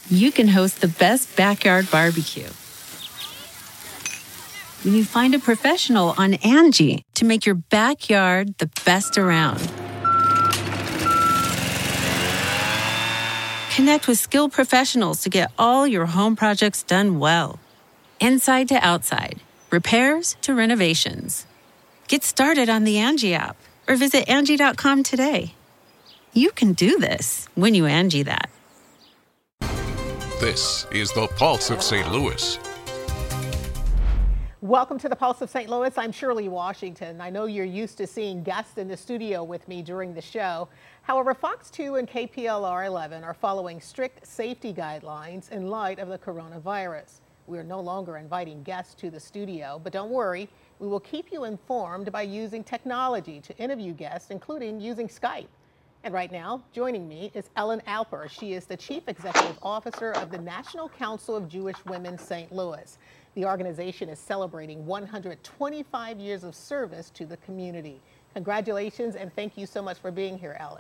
you can host the best backyard barbecue. When you find a professional on Angie to make your backyard the best around. Connect with skilled professionals to get all your home projects done well. Inside to outside, repairs to renovations. Get started on the Angie app or visit Angie.com today. You can do this when you Angie that. This is the Pulse of St. Louis. Welcome to the Pulse of St. Louis. I'm Shirley Washington. I know you're used to seeing guests in the studio with me during the show. However, Fox 2 and KPLR 11 are following strict safety guidelines in light of the coronavirus. We are no longer inviting guests to the studio, but don't worry, we will keep you informed by using technology to interview guests, including using Skype. And right now, joining me is Ellen Alper. She is the Chief Executive Officer of the National Council of Jewish Women St. Louis. The organization is celebrating 125 years of service to the community. Congratulations, and thank you so much for being here, Ellen.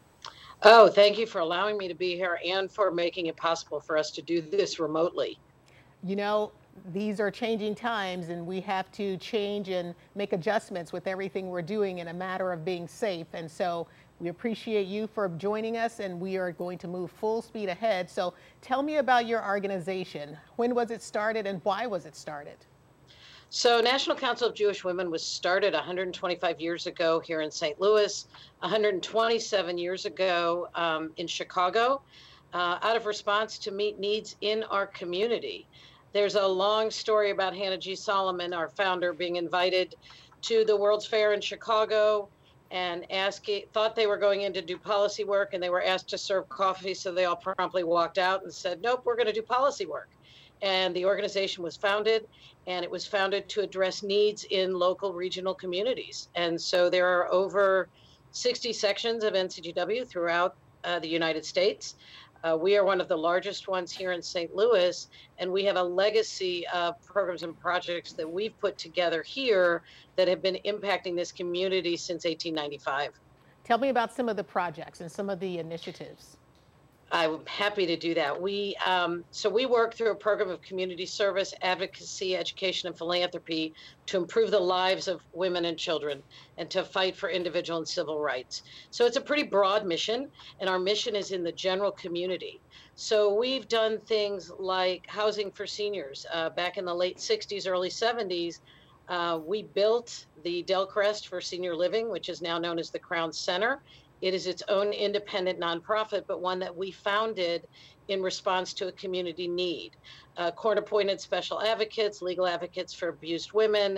Oh, thank you for allowing me to be here and for making it possible for us to do this remotely. You know, these are changing times, and we have to change and make adjustments with everything we're doing in a matter of being safe. And so we appreciate you for joining us, and we are going to move full speed ahead. So tell me about your organization. When was it started, and why was it started? So National Council of Jewish Women was started 125 years ago here in St. Louis, 127 years ago in Chicago, out of response to meet needs in our community. There's a long story about Hannah G. Solomon, our founder, being invited to the World's Fair in Chicago and thought they were going in to do policy work, and they were asked to serve coffee, so they all promptly walked out and said, nope, we're going to do policy work. And the organization was founded, and it was founded to address needs in local regional communities. And so there are over 60 sections of NCGW throughout the United States. We are one of the largest ones here in St. Louis, and we have a legacy of programs and projects that we've put together here that have been impacting this community since 1895. Tell me about some of the projects and some of the initiatives. I'm happy to do that. We work through a program of community service, advocacy, education, and philanthropy to improve the lives of women and children and to fight for individual and civil rights. So it's a pretty broad mission, and our mission is in the general community. So we've done things like housing for seniors. Back in the late 60s, early 70s, we built the Delcrest for Senior Living, which is now known as the Crown Center. It is its own independent nonprofit, but one that we founded in response to a community need. Court-appointed special advocates, legal advocates for abused women,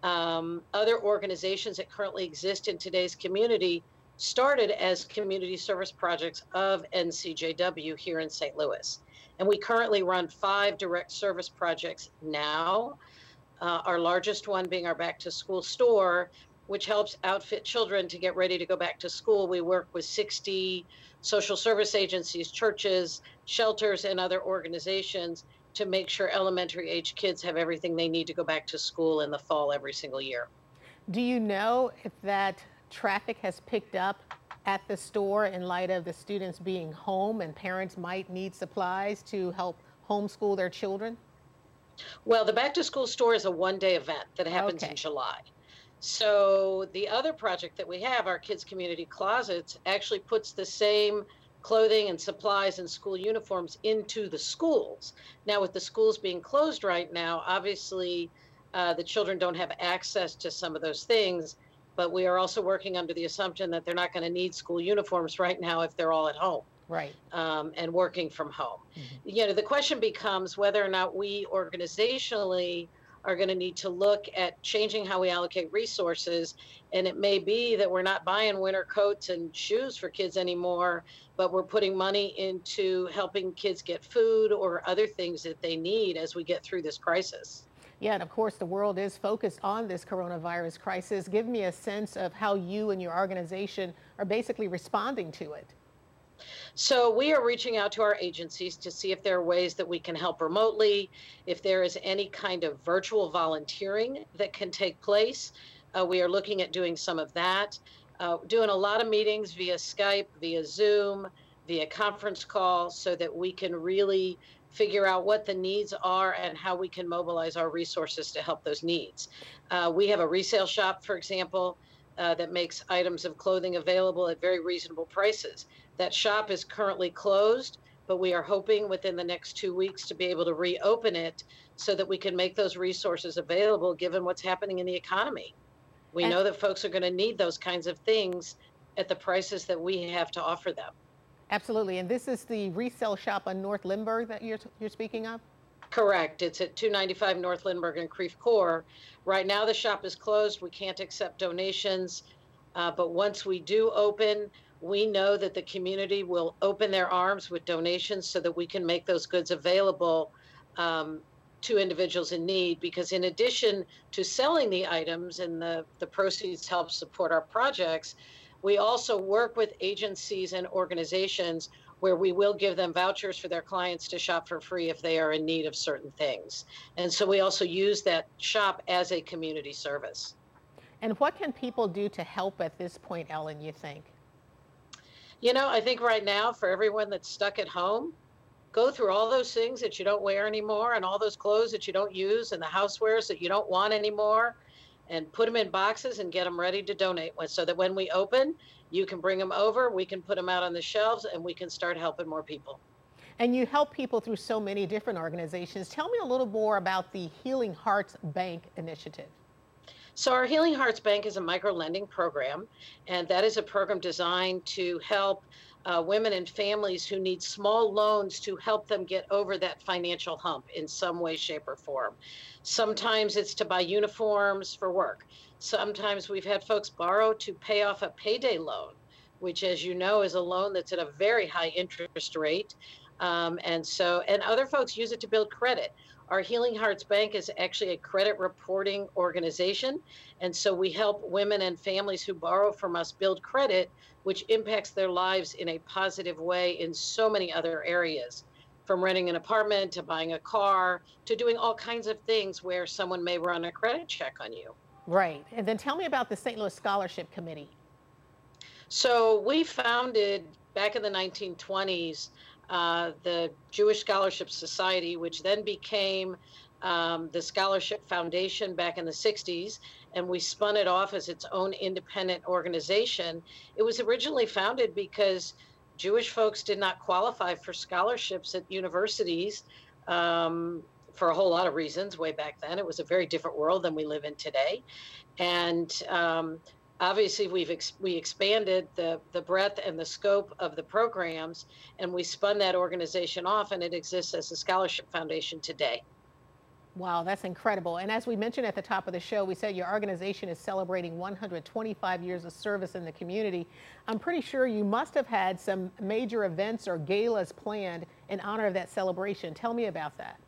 other organizations that currently exist in today's community started as community service projects of NCJW here in St. Louis. And we currently run 5 direct service projects now, our largest one being our Back to School store, which helps outfit children to get ready to go back to school. We work with 60 social service agencies, churches, shelters, and other organizations to make sure elementary age kids have everything they need to go back to school in the fall every single year. Do you know if that traffic has picked up at the store in light of the students being home and parents might need supplies to help homeschool their children? Well, the Back to School store is a one-day event that happens in July. So the other project that we have, our Kids Community Closets, actually puts the same clothing and supplies and school uniforms into the schools. Now, with the schools being closed right now, obviously the children don't have access to some of those things, but we are also working under the assumption that they're not going to need school uniforms right now if they're all at home. Right. And working from home. Mm-hmm. The question becomes whether or not we organizationally are going to need to look at changing how we allocate resources. And it may be that we're not buying winter coats and shoes for kids anymore, but we're putting money into helping kids get food or other things that they need as we get through this crisis. Yeah, and of course, the world is focused on this coronavirus crisis. Give me a sense of how you and your organization are basically responding to it. So we are reaching out to our agencies to see if there are ways that we can help remotely, if there is any kind of virtual volunteering that can take place. We are looking at doing some of that, doing a lot of meetings via Skype, via Zoom, via conference call so that we can really figure out what the needs are and how we can mobilize our resources to help those needs. We have a resale shop, for example, that makes items of clothing available at very reasonable prices. That shop is currently closed, but we are hoping within the next 2 weeks to be able to reopen it so that we can make those resources available given what's happening in the economy. We know that folks are going to need those kinds of things at the prices that we have to offer them. Absolutely. And this is the resale shop on North Lindbergh that you're speaking of? Correct. It's at 295 North Lindbergh in Creve Coeur. Right now, the shop is closed. We can't accept donations. But once we do open, we know that the community will open their arms with donations so that we can make those goods available to individuals in need. Because in addition to selling the items and the proceeds help support our projects, we also work with agencies and organizations where we will give them vouchers for their clients to shop for free if they are in need of certain things. And so we also use that shop as a community service. And what can people do to help at this point, Ellen, you think? You know, I think right now for everyone that's stuck at home, go through all those things that you don't wear anymore and all those clothes that you don't use and the housewares that you don't want anymore, and put them in boxes and get them ready to donate so that when we open, you can bring them over, we can put them out on the shelves, and we can start helping more people. And you help people through so many different organizations. Tell me a little more about the Healing Hearts Bank initiative. So our Healing Hearts Bank is a micro-lending program, and that is a program designed to help women and families who need small loans to help them get over that financial hump in some way, shape, or form. Sometimes it's to buy uniforms for work. Sometimes we've had folks borrow to pay off a payday loan, which, as you know, is a loan that's at a very high interest rate. And other folks use it to build credit. Our Healing Hearts Bank is actually a credit reporting organization. And so we help women and families who borrow from us build credit, which impacts their lives in a positive way in so many other areas, from renting an apartment to buying a car to doing all kinds of things where someone may run a credit check on you. Right. And then tell me about the St. Louis Scholarship Committee. So we founded back in the 1920s the Jewish Scholarship Society, which then became the Scholarship Foundation back in the 60s, and we spun it off as its own independent organization. It was originally founded because Jewish folks did not qualify for scholarships at universities for a whole lot of reasons way back then. It was a very different world than we live in today. And obviously, we expanded the breadth and the scope of the programs, and we spun that organization off, and it exists as a scholarship foundation today. Wow, that's incredible. And as we mentioned at the top of the show, we said your organization is celebrating 125 years of service in the community. I'm pretty sure you must have had some major events or galas planned in honor of that celebration. Tell me about that.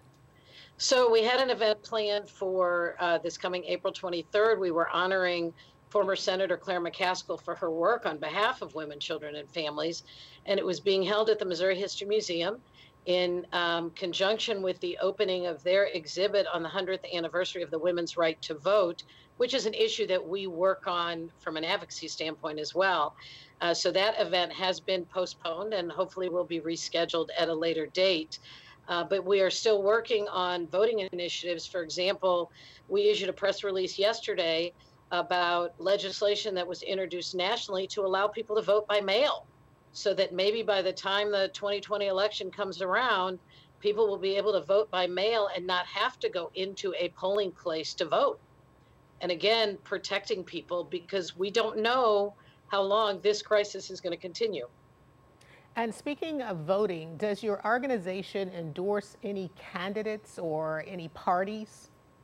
So we had an event planned for this coming April 23rd. We were honoring former Senator Claire McCaskill for her work on behalf of women, children, and families. And it was being held at the Missouri History Museum in conjunction with the opening of their exhibit on the 100th anniversary of the women's right to vote, which is an issue that we work on from an advocacy standpoint as well. So that event has been postponed and hopefully will be rescheduled at a later date. But we are still working on voting initiatives. For example, we issued a press release yesterday about legislation that was introduced nationally to allow people to vote by mail, so that maybe by the time the 2020 election comes around, people will be able to vote by mail and not have to go into a polling place to vote. And again, protecting people, because we don't know how long this crisis is going to continue. And speaking of voting, does your organization endorse any candidates or any parties?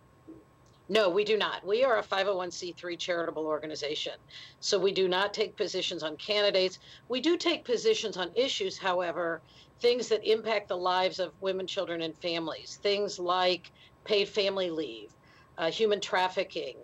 No, we do not. We are a 501c3 charitable organization. So we do not take positions on candidates. We do take positions on issues, however, things that impact the lives of women, children, and families. Things like paid family leave, human trafficking,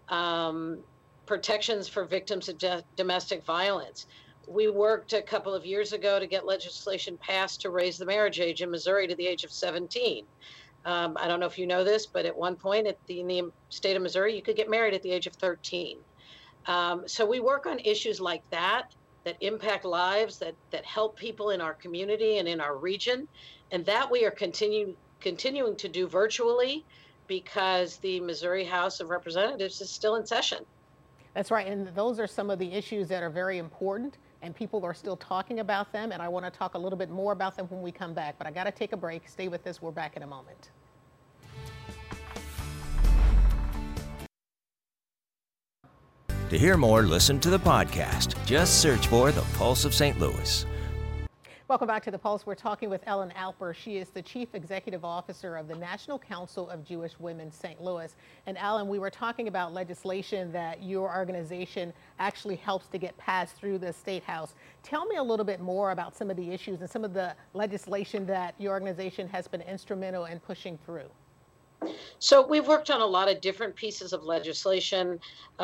protections for victims of domestic violence. We worked a couple of years ago to get legislation passed to raise the marriage age in Missouri to the age of 17. I don't know if you know this, but at one point in the state of Missouri, you could get married at the age of 13. So we work on issues like that that impact lives, that help people in our community and in our region. And that we are continuing to do virtually because the Missouri House of Representatives is still in session. That's right. And those are some of the issues that are very important, and people are still talking about them. And I want to talk a little bit more about them when we come back. But I got to take a break. Stay with us. We're back in a moment. To hear more, listen to the podcast. Just search for The Pulse of St. Louis. Welcome back to The Pulse. We're talking with Ellen Alper. She is the Chief Executive Officer of the National Council of Jewish Women, St. Louis. And Ellen, we were talking about legislation that your organization actually helps to get passed through the State House. Tell me a little bit more about some of the issues and some of the legislation that your organization has been instrumental in pushing through. So we've worked on a lot of different pieces of legislation.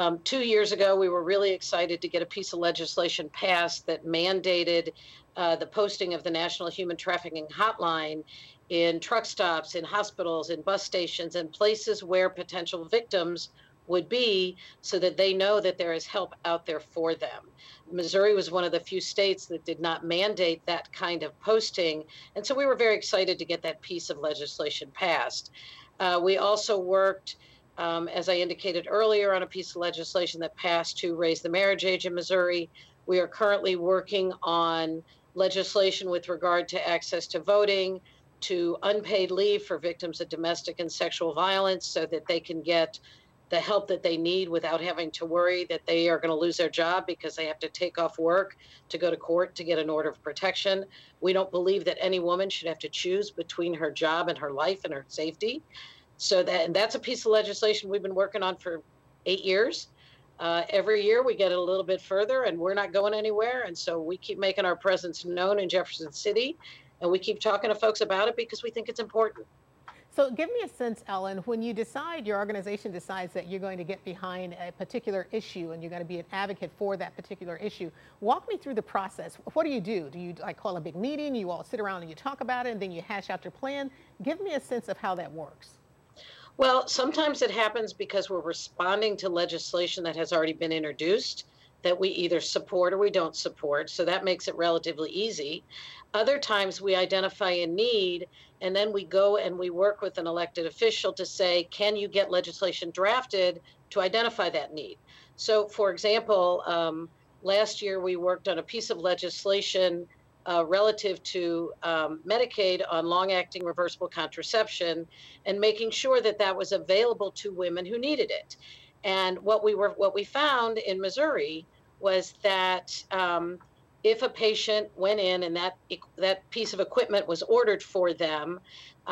2 years ago, we were really excited to get a piece of legislation passed that mandated the posting of the National Human Trafficking Hotline in truck stops, in hospitals, in bus stations, and places where potential victims would be, so that they know that there is help out there for them. Missouri was one of the few states that did not mandate that kind of posting, and so we were very excited to get that piece of legislation passed. We also worked, as I indicated earlier, on a piece of legislation that passed to raise the marriage age in Missouri. We are currently working on legislation with regard to access to voting, to unpaid leave for victims of domestic and sexual violence, so that they can get the help that they need without having to worry that they are going to lose their job because they have to take off work to go to court to get an order of protection. We don't believe that any woman should have to choose between her job and her life and her safety. And that's a piece of legislation we've been working on for 8 years. Every year we get it a little bit further, and we're not going anywhere. And so we keep making our presence known in Jefferson City, and we keep talking to folks about it because we think it's important. So give me a sense, Ellen, when you decide, your organization decides that you're going to get behind a particular issue and you're going to be an advocate for that particular issue, walk me through the process. What do? Do you call a big meeting? You all sit around and you talk about it and then you hash out your plan? Give me a sense of how that works. Well, sometimes it happens because we're responding to legislation that has already been introduced that we either support or we don't support. So that makes it relatively easy. Other times we identify a need, and then we go and we work with an elected official to say, can you get legislation drafted to identify that need? So, for example, last year we worked on a piece of legislation relative to Medicaid on long-acting reversible contraception, and making sure that that was available to women who needed it. And what we found in Missouri was that if a patient went in and that piece of equipment was ordered for them,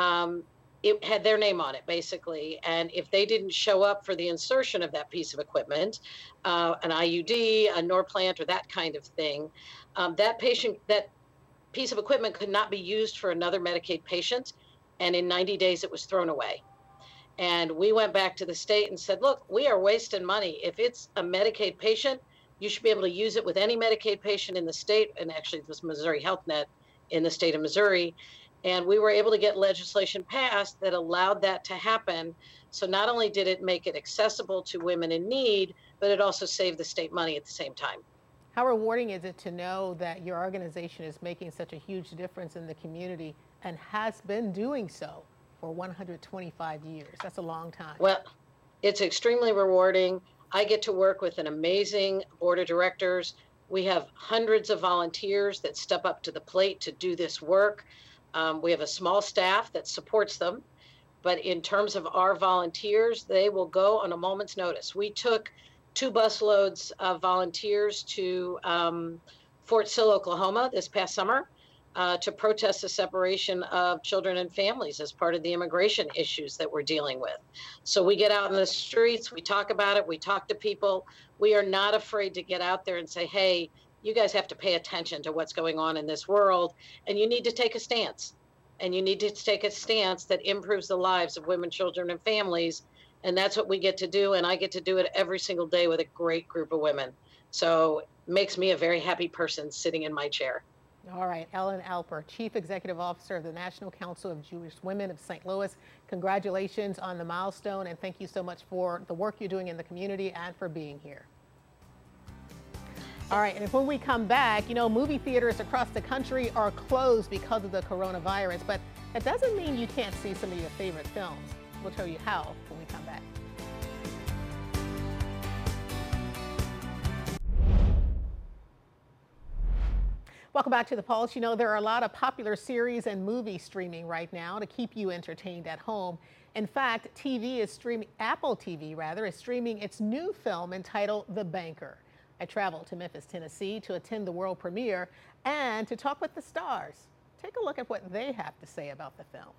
it had their name on it, basically. And if they didn't show up for the insertion of that piece of equipment, an IUD, a Norplant, or that kind of thing, that piece of equipment could not be used for another Medicaid patient, and in 90 days it was thrown away. And we went back to the state and said, look, we are wasting money. If it's a Medicaid patient, you should be able to use it with any Medicaid patient in the state, and actually it was Missouri Health Net in the state of Missouri. And we were able to get legislation passed that allowed that to happen. So not only did it make it accessible to women in need, but it also saved the state money at the same time. How rewarding is it to know that your organization is making such a huge difference in the community and has been doing so for 125 years? That's a long time. Well, it's extremely rewarding. I get to work with an amazing board of directors. We have hundreds of volunteers that step up to the plate to do this work. We have a small staff that supports them. But in terms of our volunteers, they will go on a moment's notice. We took 2 busloads of volunteers to Fort Sill, Oklahoma this past summer to protest the separation of children and families as part of the immigration issues that we're dealing with. So we get out in the streets, we talk about it, we talk to people. We are not afraid to get out there and say, hey, you guys have to pay attention to what's going on in this world, and you need to take a stance. And you need to take a stance that improves the lives of women, children, and families. And that's what we get to do, and I get to do it every single day with a great group of women. So it makes me a very happy person sitting in my chair. All right, Ellen Alper, Chief Executive Officer of the National Council of Jewish Women of St. Louis. Congratulations on the milestone, and thank you so much for the work you're doing in the community and for being here. All right, and when we come back, movie theaters across the country are closed because of the coronavirus, but that doesn't mean you can't see some of your favorite films. We'll tell you how when we come back. Welcome back to The Pulse. There are a lot of popular series and movies streaming right now to keep you entertained at home. In fact, Apple TV is streaming its new film entitled The Banker. I traveled to Memphis, Tennessee to attend the world premiere and to talk with the stars. Take a look at what they have to say about the film.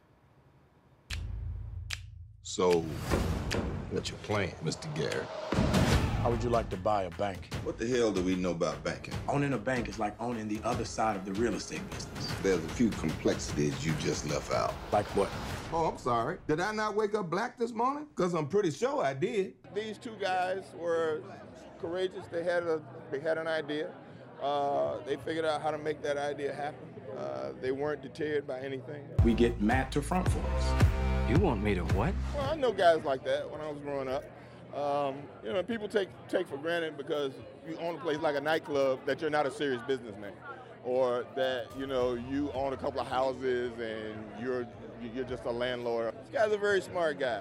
So, what's your plan, Mr. Garrett? How would you like to buy a bank? What the hell do we know about banking? Owning a bank is like owning the other side of the real estate business. There's a few complexities you just left out. Like what? Oh, I'm sorry. Did I not wake up black this morning? Because I'm pretty sure I did. These two guys were courageous. They had an idea. They figured out how to make that idea happen. They weren't deterred by anything. We get Matt to front for us. You want me to what? Well, I know guys like that when I was growing up. People take for granted because you own a place like a nightclub that you're not a serious businessman, or that you own a couple of houses and you're just a landlord. This guy's a very smart guy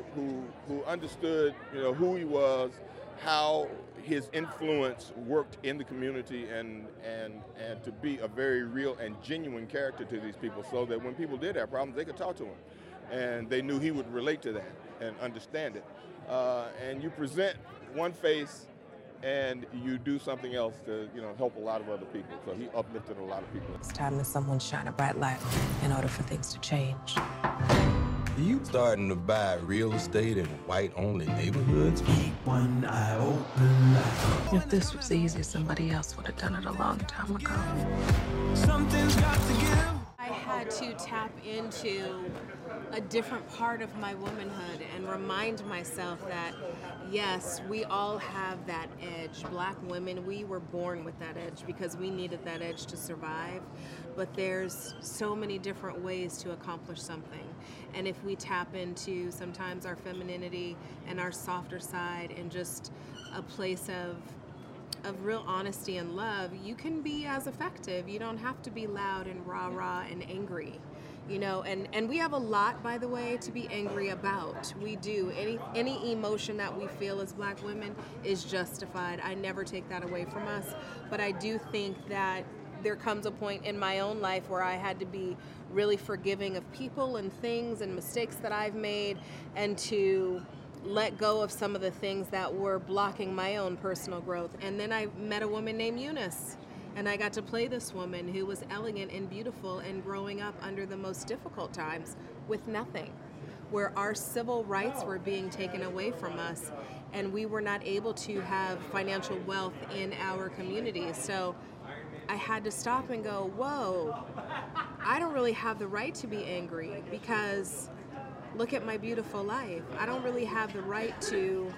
who understood who he was, how his influence worked in the community, and to be a very real and genuine character to these people, so that when people did have problems, they could talk to him, and they knew he would relate to that and understand it. And you present one face and you do something else to help a lot of other people. So he uplifted a lot of people. It's time that someone shine a bright light in order for things to change. You starting to buy real estate in white-only neighborhoods? Keep one eye open. If this was easy, somebody else would have done it a long time ago. Something's got to give. I had to tap into a different part of my womanhood and remind myself that, yes, we all have that edge. Black women, we were born with that edge because we needed that edge to survive. But there's so many different ways to accomplish something. And if we tap into sometimes our femininity and our softer side and just a place of real honesty and love, you can be as effective. You don't have to be loud and rah-rah and angry. And we have a lot, by the way, to be angry about. We do. Any emotion that we feel as Black women is justified. I never take that away from us. But I do think that there comes a point in my own life where I had to be really forgiving of people and things and mistakes that I've made, and to let go of some of the things that were blocking my own personal growth. And then I met a woman named Eunice. And I got to play this woman who was elegant and beautiful and growing up under the most difficult times with nothing, where our civil rights were being taken away from us and we were not able to have financial wealth in our communities. So I had to stop and go, whoa, I don't really have the right to be angry because look at my beautiful life. I don't really have the right to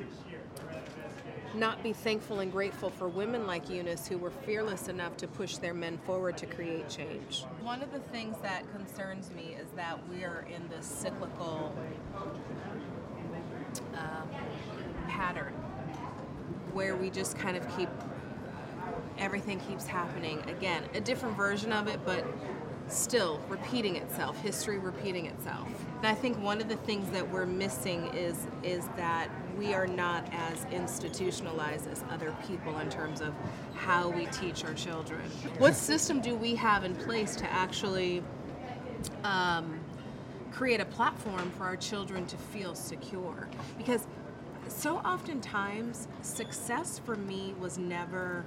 not be thankful and grateful for women like Eunice who were fearless enough to push their men forward to create change. One of the things that concerns me is that we're in this cyclical pattern where we just kind of everything keeps happening again, a different version of it, but still repeating itself, history repeating itself. And I think one of the things that we're missing is that we are not as institutionalized as other people in terms of how we teach our children. What system do we have in place to actually create a platform for our children to feel secure? Because so oftentimes, success for me was never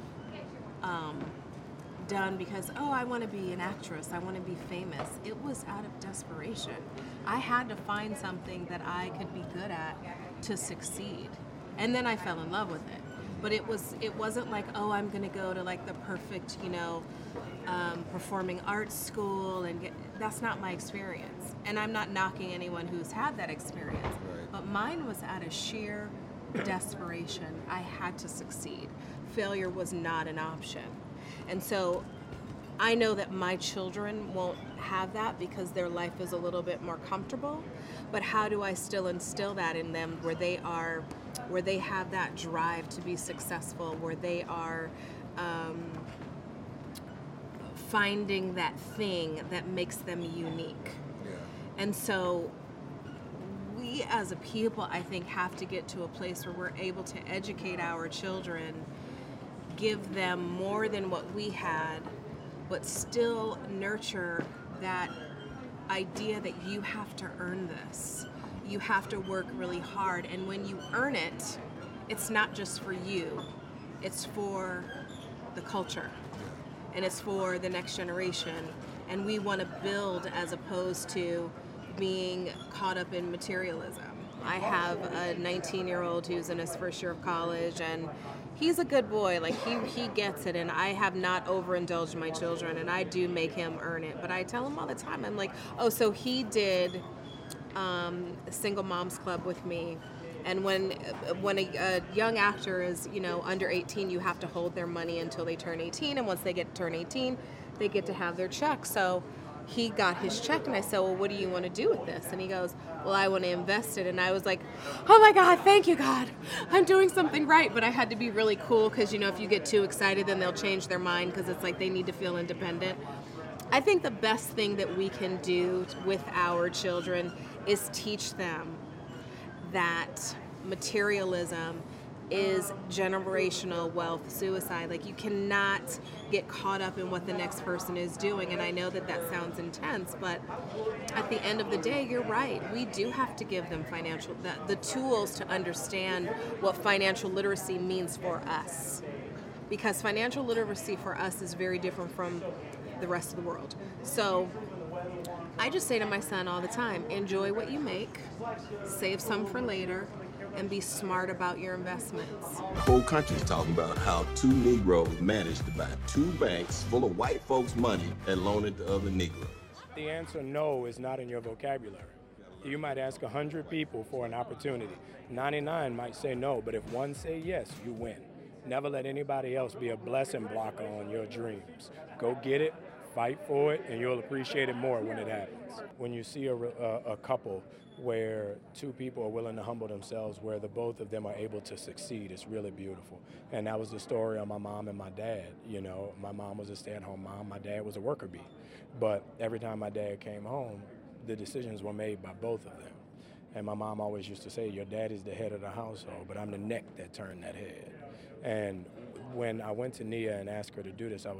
done because, I want to be an actress, I want to be famous. It was out of desperation. I had to find something that I could be good at to succeed. And then I fell in love with it. But it wasn't like, I'm going to go to like the perfect, performing arts school and that's not my experience. And I'm not knocking anyone who's had that experience. Right. But mine was out of sheer desperation. I had to succeed. Failure was not an option. And so I know that my children won't have that because their life is a little bit more comfortable, but how do I still instill that in them where they have that drive to be successful, where they are finding that thing that makes them unique. Yeah. And so we as a people, I think, have to get to a place where we're able to educate our children, give them more than what we had, but still nurture that idea that you have to earn this. You have to work really hard, and when you earn it, it's not just for you, it's for the culture, and it's for the next generation, and we want to build as opposed to being caught up in materialism. I have a 19-year-old who's in his first year of college, and he's a good boy. Like, he gets it, and I have not overindulged my children, and I do make him earn it. But I tell him all the time, I'm like, oh, so he did Single Moms Club with me. And when a young actor is, under 18, you have to hold their money until they turn 18. And once they turn 18, they get to have their check. So he got his check, and I said, well, what do you want to do with this? And he goes, well, I want to invest it. And I was like, oh my God, thank you, God. I'm doing something right. But I had to be really cool because, if you get too excited, then they'll change their mind because it's like they need to feel independent. I think the best thing that we can do with our children is teach them that materialism is generational wealth suicide. Like, you cannot get caught up in what the next person is doing. And I know that sounds intense, but at the end of the day, you're right. We do have to give them the tools to understand what financial literacy means for us. Because financial literacy for us is very different from the rest of the world. So I just say to my son all the time, enjoy what you make, save some for later, and be smart about your investments. The whole country's talking about how two Negroes managed to buy two banks full of white folks' money and loan it to other Negroes. The answer no is not in your vocabulary. You might ask 100 people for an opportunity. 99 might say no, but if one say yes, you win. Never let anybody else be a blessing blocker on your dreams. Go get it, fight for it, and you'll appreciate it more when it happens. When you see a couple where two people are willing to humble themselves, where the both of them are able to succeed, it's really beautiful. And that was the story of my mom and my dad. My mom was a stay-at-home mom, my dad was a worker bee. But every time my dad came home, the decisions were made by both of them. And my mom always used to say, your dad is the head of the household, but I'm the neck that turned that head. And when I went to Nia and asked her to do this, I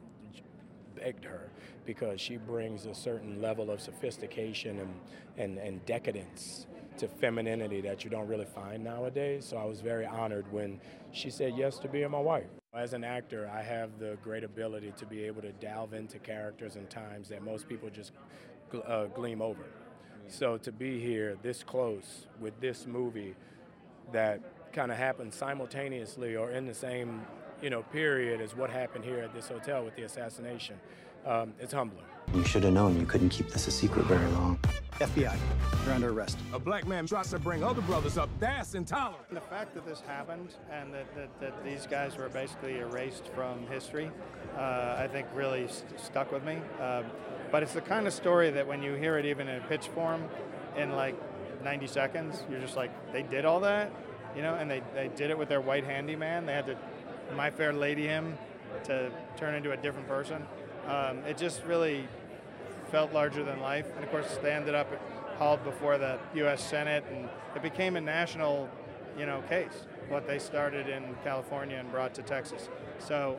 begged her, because she brings a certain level of sophistication and decadence to femininity that you don't really find nowadays. So I was very honored when she said yes to being my wife. As an actor, I have the great ability to be able to delve into characters and times that most people just gleam over. So to be here this close with this movie that kind of happened simultaneously or in the same period as what happened here at this hotel with the assassination, it's humbling. You should have known you couldn't keep this a secret very long. FBI, you're under arrest. A black man tries to bring other brothers up, that's intolerant. The fact that this happened and that these guys were basically erased from history, I think really stuck with me. But it's the kind of story that when you hear it even in pitch form in like 90 seconds, you're just like, they did all that? And they did it with their white handyman. They had to My Fair Lady him to turn into a different person. It just really felt larger than life. And of course, they ended up hauled before the U.S. Senate, and it became a national, case, what they started in California and brought to Texas. So,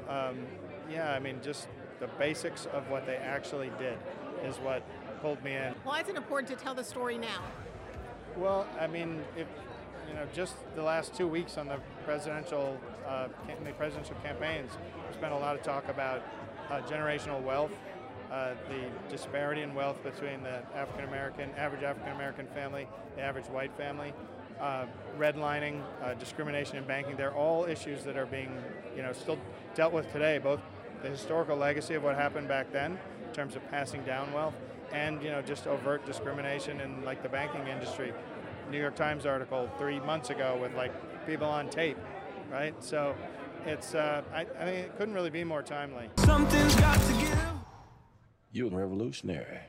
just the basics of what they actually did is what pulled me in. Why is it important to tell the story now? Well, just the last 2 weeks on the presidential campaigns, there's been a lot of talk about generational wealth, the disparity in wealth between the average African-American family, the average white family, redlining, discrimination in banking. They're all issues that are being, still dealt with today, both the historical legacy of what happened back then in terms of passing down wealth and, just overt discrimination in like the banking industry. New York Times article 3 months ago with like people on tape, right? So it's, I mean, it couldn't really be more timely. Something's got to give. You're revolutionary.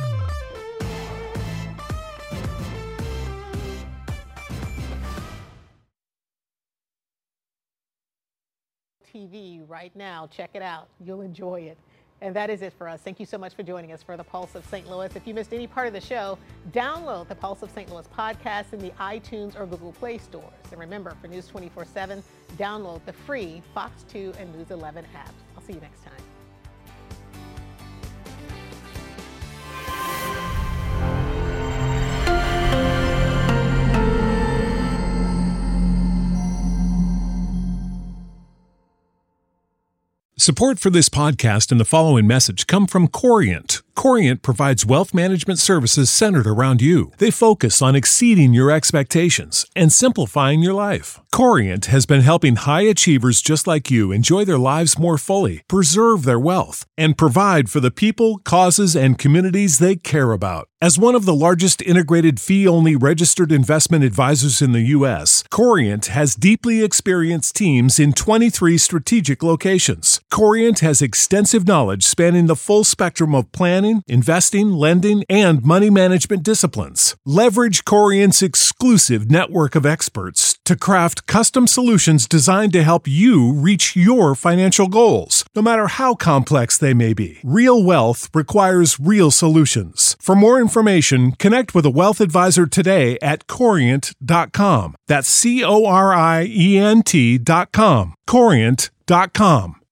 TV right now. Check it out. You'll enjoy it. And that is it for us. Thank you so much for joining us for the Pulse of St. Louis. If you missed any part of the show, download the Pulse of St. Louis podcast in the iTunes or Google Play stores. And remember, for News 24/7, download the free Fox 2 and News 11 apps. I'll see you next time. Support for this podcast and the following message come from Corient. Corient provides wealth management services centered around you. They focus on exceeding your expectations and simplifying your life. Corient has been helping high achievers just like you enjoy their lives more fully, preserve their wealth, and provide for the people, causes, and communities they care about. As one of the largest integrated fee-only registered investment advisors in the U.S., Corient has deeply experienced teams in 23 strategic locations. Corient has extensive knowledge spanning the full spectrum of planning, investing, lending, and money management disciplines. Leverage Corient's exclusive network of experts to craft custom solutions designed to help you reach your financial goals, no matter how complex they may be. Real wealth requires real solutions. For more information, connect with a wealth advisor today at Corient.com. That's Corient.com. Corient.com.